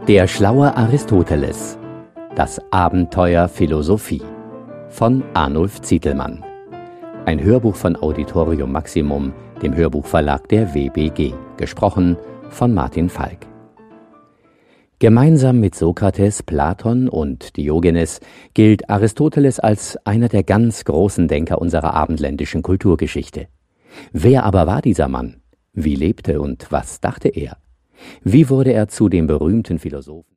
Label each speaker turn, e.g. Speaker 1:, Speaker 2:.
Speaker 1: Der schlaue Aristoteles. Das Abenteuer Philosophie von Arnulf Zitelmann. Ein Hörbuch von Auditorium Maximum, dem Hörbuchverlag der WBG. Gesprochen von Martin Falk. Gemeinsam mit Sokrates, Platon und Diogenes gilt Aristoteles als einer der ganz großen Denker unserer abendländischen Kulturgeschichte. Wer aber war dieser Mann? Wie lebte und was dachte er? Wie wurde er zu dem berühmten Philosophen?